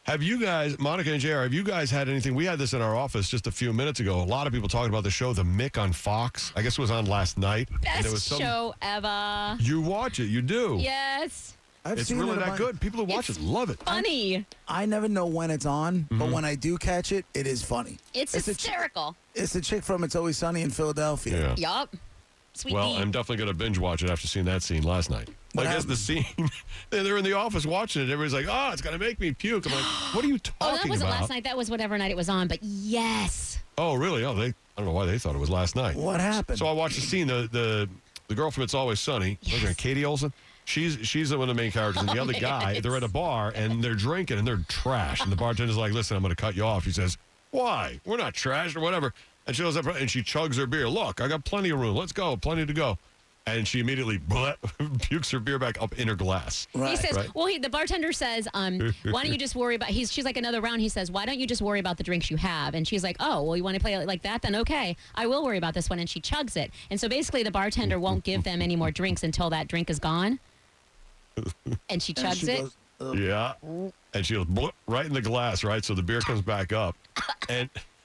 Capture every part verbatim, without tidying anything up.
Have you guys, Monica and J R, have you guys had anything? We had this in our office just a few minutes ago. A lot of people talking about the show, The Mick on Fox. I guess it was on last night. and Best it was some, show ever. You watch it, you do. Yes. I've It's seen really it a that bunch. good. People who watch It's it love it. Funny. I never know when it's on, Mm-hmm. but when I do catch it, it is funny. It's, It's a ch- hysterical. It's the chick from It's Always Sunny in Philadelphia. Yeah. Yup. Sweet Well, pea. I'm definitely going to binge watch it after seeing that scene last night. What I guess the scene, they're in the office watching it. Everybody's like, oh, it's going to make me puke. I'm like, what are you talking Oh, that wasn't about? last night. That was whatever night it was on. But yes. Oh, really? Oh, they. I don't know why they thought it was last night. What happened? So I watched the scene. The the, the girl from It's Always Sunny, Yes. what's her name, Katie Olsen. She's she's one of the main characters, and the Oh, other man, guy, it's- they're at a bar and they're drinking and they're trash. And the bartender's like, "Listen, I'm going to cut you off." He says, "Why? We're not trash or whatever." And she goes up and she chugs her beer. Look, I got plenty of room. Let's go, plenty to go. And she immediately bleh, pukes her beer back up in her glass. Right. He says, Right. well, he, the bartender says, um, why don't you just worry about, he's, she's like another round. He says, why don't you just worry about the drinks you have? And she's like, oh, well, you want to play it like that? Then okay, I will worry about this one. And she chugs it. And so basically the bartender won't give them any more drinks until that drink is gone. And she And chugs she it. goes, "Ugh." Yeah. And she goes bleh, right in the glass, right? So the beer comes back up. And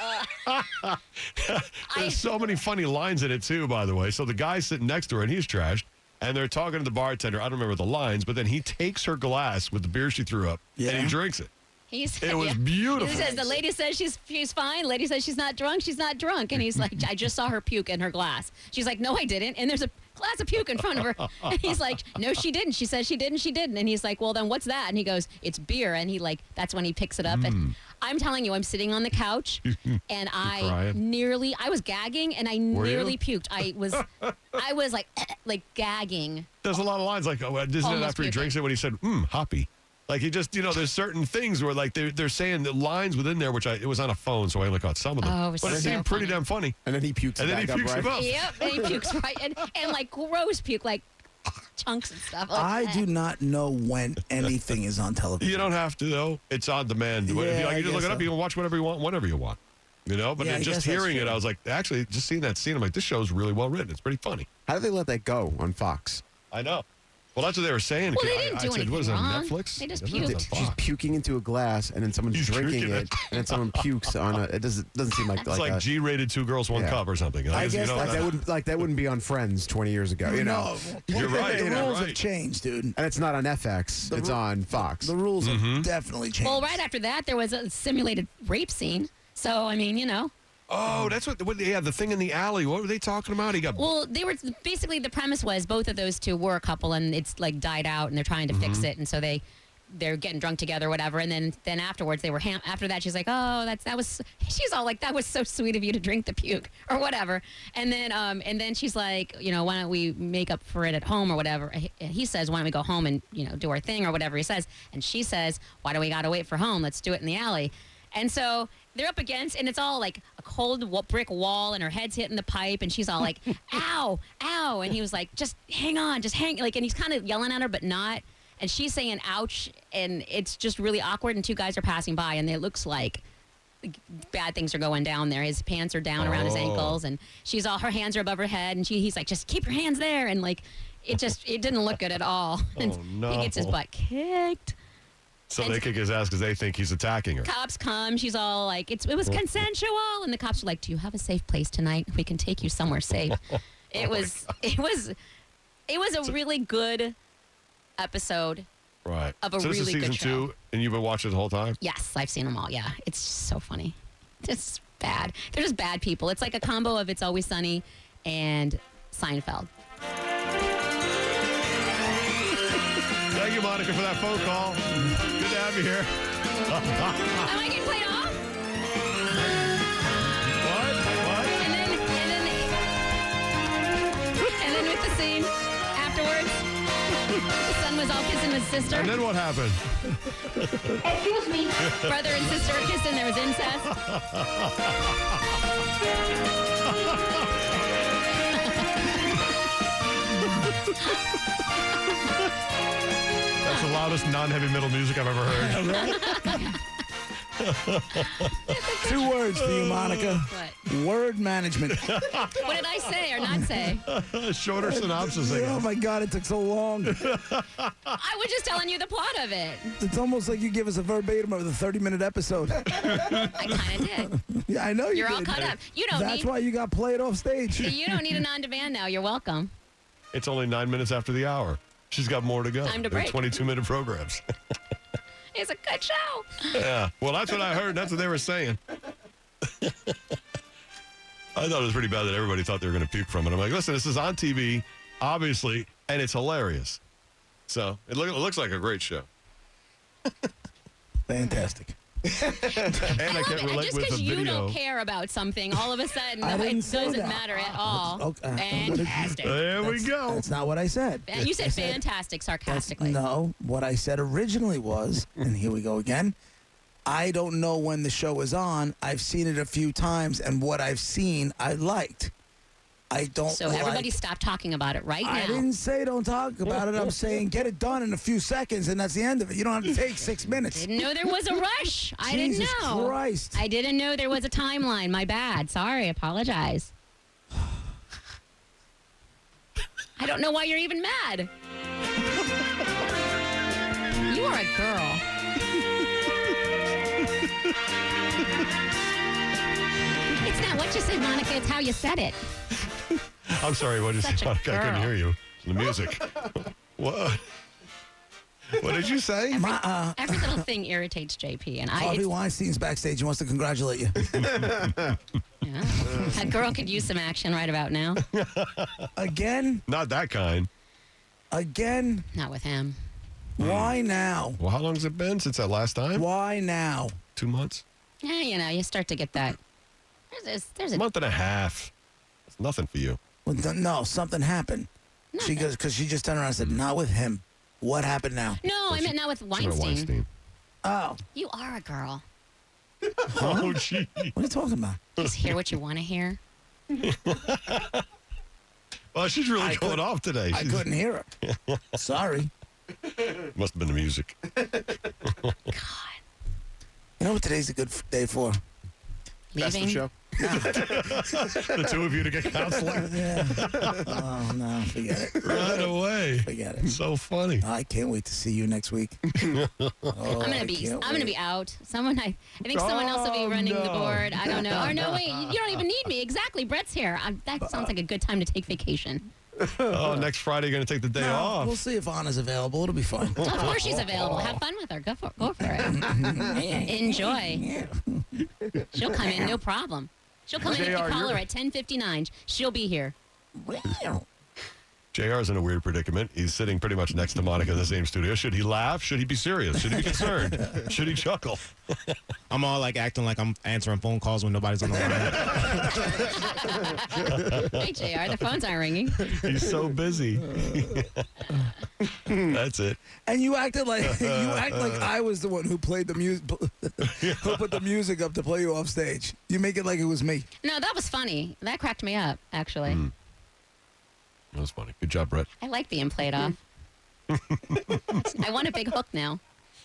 there's so many funny lines in it, too, by the way. So the guy's sitting next to her, and he's trashed. And they're talking to the bartender. I don't remember the lines, but then he takes her glass with the beer she threw up, and Yeah. he drinks it. He said, It was yeah. beautiful. He says, the lady says she's she's fine. Lady says she's not drunk. She's not drunk. And he's like, I just saw her puke in her glass. She's like, no, I didn't. And there's a glass of puke in front of her. And he's like, no, she didn't. She says she didn't. She didn't. And he's like, well, then what's that? And he goes, it's beer. And he like, that's when he picks it up. Mm. And I'm telling you, I'm sitting on the couch and I crying? nearly, I was gagging and I Were you? nearly puked. I was, I was like, like gagging. There's a lot of lines like, oh, isn't it Almost after he puking. drinks it when he said, mmm, hoppy. Like he just, you know, there's certain things where like they're, they're saying the lines within there, which I, it was on a phone, so I only caught some of them. Oh, it was but it so seemed pretty funny. damn funny. And then he pukes And it then he back pukes up, him right? up. Yep. And he pukes right. And, and like gross puke, like chunks and stuff. Like, I do not know when anything is on television. You don't have to, though. It's on demand. Yeah, If you, like, I you just look guess it up. so. You can watch whatever you want, whenever you want. You know? But Yeah, then I just guess that's hearing it, true. I was like, actually, just seeing that scene, I'm like, this show's really well written. It's pretty funny. How did they let that go on Fox? I know. Well, that's what they were saying. Well, they I- didn't I do said, what is it, anything on wrong. Netflix? They just I don't know if puked. it's on She's Fox. puking into a glass, and then someone's He's drinking drinking it, it. and then someone pukes on a. It doesn't doesn't seem like It's like, like a, G-rated two girls, one Yeah. cup or something. I guess, guess you know, like that's- that wouldn't like that wouldn't be on Friends twenty years ago. You know, No, You're right, The you're rules right. have changed, dude. and it's not on F X. It's ru- on Fox. The rules Mm-hmm. have definitely changed. Well, right after that, there was a simulated rape scene. So, I mean, you know. Oh, that's what, what. Yeah, the thing in the alley. What were they talking about? He got. Well, they were basically the premise was both of those two were a couple, and it's like died out, and they're trying to fix it, and so they they're getting drunk together, whatever. And then then afterwards, they were ham- after that. She's like, oh, that's that was. She's all like, that was so sweet of you to drink the puke or whatever. And then um and then she's like, you know, why don't we make up for it at home or whatever? He, he says, why don't we go home and you know do our thing or whatever he says. And she says, why do we gotta wait for home? Let's do it in the alley. And so they're up against, and it's all like a cold wa- brick wall, and her head's hitting the pipe, and she's all like, ow, ow. And he was like, just hang on, just hang. Like, and he's kind of yelling at her, but not. And she's saying, ouch. And it's just really awkward. And two guys are passing by, and it looks like bad things are going down there. His pants are down around his Oh. ankles, and she's all, her hands are above her head. And she, he's like, just keep your hands there. And like, it just, it didn't look good at all. And Oh, no. he gets his butt kicked. So and- they kick his ass because they think he's attacking her. Cops come. She's all like, "It's it was consensual," and the cops are like, "Do you have a safe place tonight? We can take you somewhere safe." It was it was it was a really good episode. Right. Of a so this really is season good show. two, and you've been watching it the whole time? Yes, I've seen them all. Yeah, it's so funny. It's bad. They're just bad people. It's like a combo of It's Always Sunny and Seinfeld. Thank you, Monica, for that phone call. Good to have you here. Am I getting played off? What? What? And then and then and then with the scene afterwards, the son was all kissing his sister. And then what happened? Excuse me. Brother and sister are kissing. There was incest. That's the loudest non-heavy metal music I've ever heard. Two words for you, Monica. What? Word management. What did I say or not say? Shorter synopsis. I Oh guess. my God, it took so long. I was just telling you the plot of it. It's almost like you give us a verbatim of the thirty-minute episode. I kind of did. Yeah, I know you You're all did. caught up. You don't That's need. why you got played off stage. You don't need an on-demand now. You're welcome. It's only nine minutes after the hour. She's got more to go. Time to They're break. twenty-two minute programs. It's a good show. Yeah. Well, that's what I heard. That's what they were saying. I thought it was pretty bad that everybody thought they were going to puke from it. I'm like, listen, this is on T V, obviously, and it's hilarious. So it, look, it looks like a great show. Fantastic. And I, love can't it. relate Just with the because you video. don't care about something, all of a sudden, I no, didn't it say doesn't that. matter at all. Okay. Fantastic. There we go. That's not what I said. You said I said- fantastic That's- sarcastically. No, what I said originally was, and here we go again. I don't know when the show is on. I've seen it a few times, and what I've seen, I liked. I don't. So like, everybody stop talking about it right now. I didn't say don't talk about it. I'm saying get it done in a few seconds, and that's the end of it. You don't have to take six minutes. Didn't know there was a rush. I Jesus didn't know. Christ. I didn't know there was a timeline. My bad. Sorry. Apologize. I don't know why you're even mad. You are a girl. It's not what you said, Monica. It's how you said it. I'm sorry. What did you Such say? a Monica? I couldn't girl. hear you. The music. What? What did you say? My, uh, Every little thing irritates J P, and I. Harvey It's, Weinstein's backstage. He wants to congratulate you. yeah. That girl could use some action right about now. Again? Not that kind. Again? Not with him. Why now? Well, how long has it been since that last time? Why now? Two months? Yeah, you know, you start to get that. There's, there's, there's A a month and a half. It's nothing for you. Well, th- no, something happened. She goes because she just turned around and said, "Not with him." What happened now? no. I meant not with Sort of Weinstein. Weinstein. Oh, You are a girl. Oh, gee. what are you talking about? Just hear what you want to hear. Well, she's really I going could- off today. I She's- couldn't hear her. Sorry. Must have been the music. God, You know what today's a good f- day for? Best leaving. of show. The two of you to get counseling Yeah. Oh no, forget it. right away. Forget it. So funny. I can't wait to see you next week. Oh, I'm gonna I be. can't I'm gonna wait. be out. Someone. I. I think someone else will Oh, be running the no. board. I don't know. Or no, wait. You don't even need me. Exactly. Brett's here. I, that sounds like a good time to take vacation. Oh, next Friday, you're going to take the day No, off. we'll see if Anna's available. It'll be fine. Of course she's available. Have fun with her. Go for. Go for it. Enjoy. She'll come in. No problem. She'll come in if you J R, call you're- her at ten fifty-nine. She'll be here. J R's in a weird predicament. He's sitting pretty much next to Monica in the same studio. Should he laugh? Should he be serious? Should he be concerned? Should he chuckle? I'm all like acting like I'm answering phone calls when nobody's on the line. Hey, J R, the phones aren't ringing. He's so busy. That's it. And you acted like you act like I was the one who played the music, who put the music up to play you off stage. You make it like it was me. No, that was funny. That cracked me up, actually. That was funny. Good job, Brett. I like being played off. I want a big hook now.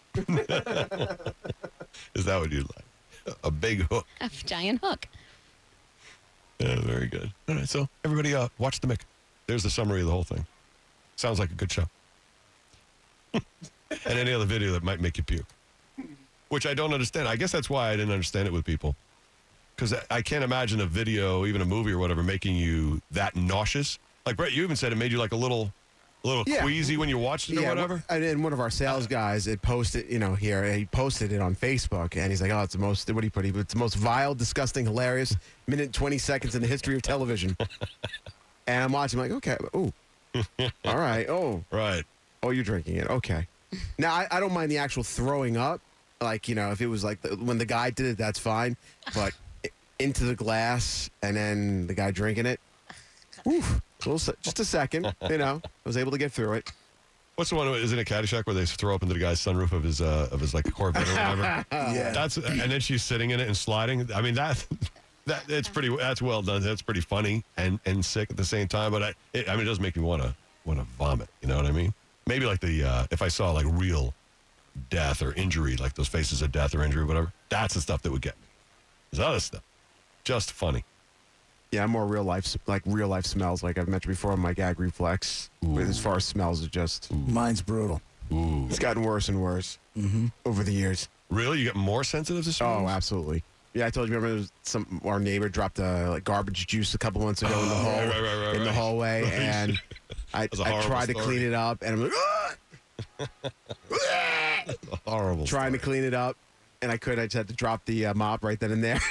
Is that what you like? A big hook. A giant hook. Yeah, very good. All right, so everybody uh, watch the Mick. There's the summary of the whole thing. Sounds like a good show. And any other video that might make you puke. Which I don't understand. I guess that's why I didn't understand it with people. Because I, I can't imagine a video, even a movie or whatever, making you that nauseous. Like, Brett, you even said it made you like a little a little Yeah. queasy when you watched it or Yeah, whatever. And then one of our sales guys had posted, you know, here, he posted it on Facebook, and he's like, oh, it's the most, what do you put? He- It's the most vile, disgusting, hilarious minute, twenty seconds in the history of television. And I'm watching, like, okay, oh, all right, oh, Right. oh, you're drinking it, okay. Now, I, I don't mind the actual throwing up. Like, you know, if it was like, the, when the guy did it, that's fine. But i- into the glass, and then the guy drinking it, oof, a little se- just a second, you know, I was able to get through it. What's the one? Isn't it Caddyshack where they throw up into the guy's sunroof of his uh, of his like Corvette or whatever? Yeah. That's and then she's sitting in it and sliding. I mean that that it's pretty. That's well done. That's pretty funny and, and sick at the same time. But I it, I mean it does make me want to want to vomit. You know what I mean? Maybe like the uh, if I saw like real death or injury, like those faces of death or injury, or whatever. That's the stuff that would get me. There's other stuff. Just funny. Yeah, I'm more real life, like real life smells, like I've mentioned before on my gag reflex. But as far as smells, it just Mine's brutal. Ooh. it's gotten worse and worse Mm-hmm. over the years. Really? You get more sensitive to smells? Oh, absolutely. Yeah, I told you. Remember, there was some our neighbor dropped uh, like garbage juice a couple months ago in the Oh, hall, right, right, right, right, in the right. hallway, Right. and I, That's a I horrible tried to story. clean it up, and I'm like, "Ah!" Horrible. trying to story. clean it up, and I couldn't. I just had to drop the uh, mop right then and there.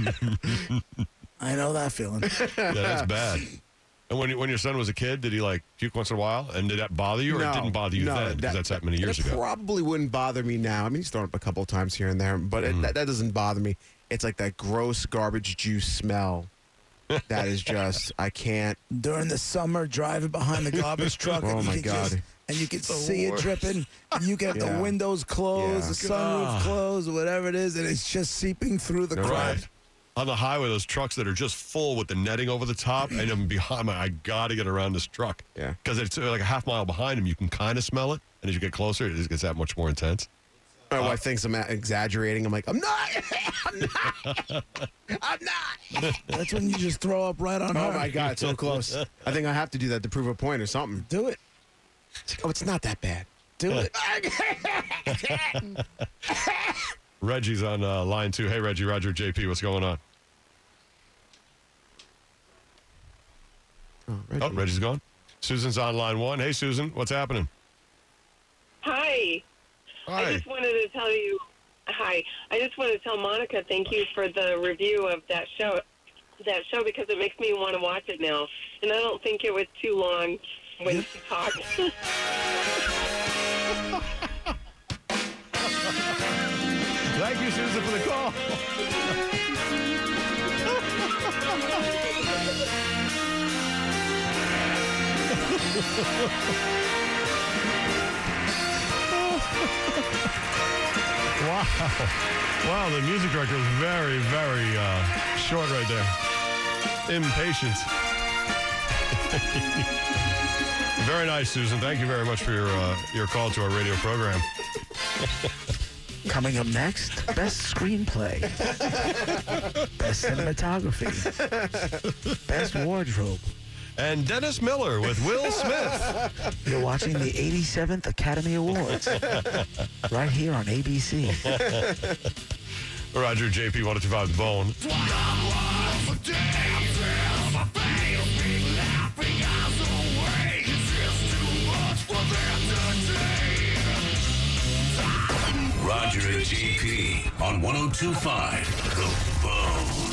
I know that feeling. Yeah, that's bad. And when, you- when your son was a kid, did he like puke once in a while? And did that bother you, or it didn't bother you no, then? Because that's that many years that ago. Probably wouldn't bother me now. I mean, he's thrown up a couple of times here and there, but it, that, that doesn't bother me. It's like that gross garbage juice smell. That is just, I can't. During the summer, driving behind the garbage truck, Oh, and you my can God. just, and you can The see worst. it dripping, and you get Yeah. the windows closed, Yeah. the sunroof God. closed, whatever it is, and it's just seeping through the Right. crack. Right. On the highway, those trucks that are just full with the netting over the top, and I'm behind me. I got to get around this truck. Yeah. Because it's uh, like a half mile behind him. You can kind of smell it. And as you get closer, it just gets that much more intense. My wife thinks I'm exaggerating. I'm like, I'm not. I'm not. I'm not. That's when you just throw up right on Oh her. my God, so close. I think I have to do that to prove a point or something. Do it. It's like, oh, it's not that bad. Do it. Reggie's on uh, line two. Hey, Reggie, Roger, J P, what's going on? Oh, Reggie. Oh, Reggie's gone. Susan's on line one. Hey, Susan, what's happening? Hi. I Hi. just wanted to tell you, hi. I just wanted to tell Monica thank you for the review of that show, that show because it makes me want to watch it now. And I don't think it was too long when she talked. Thank you, Susan, for the call. Wow. Wow, the music director was very, very uh, short right there. Impatient. Very nice, Susan. Thank you very much for your uh, your call to our radio program. Coming up next, best screenplay, best cinematography, best wardrobe. And Dennis Miller with Will Smith. You're watching the eighty-seventh Academy Awards right here on A B C. Roger, J P, one oh two five The Bone. Roger and J P on one oh two point five The Bone.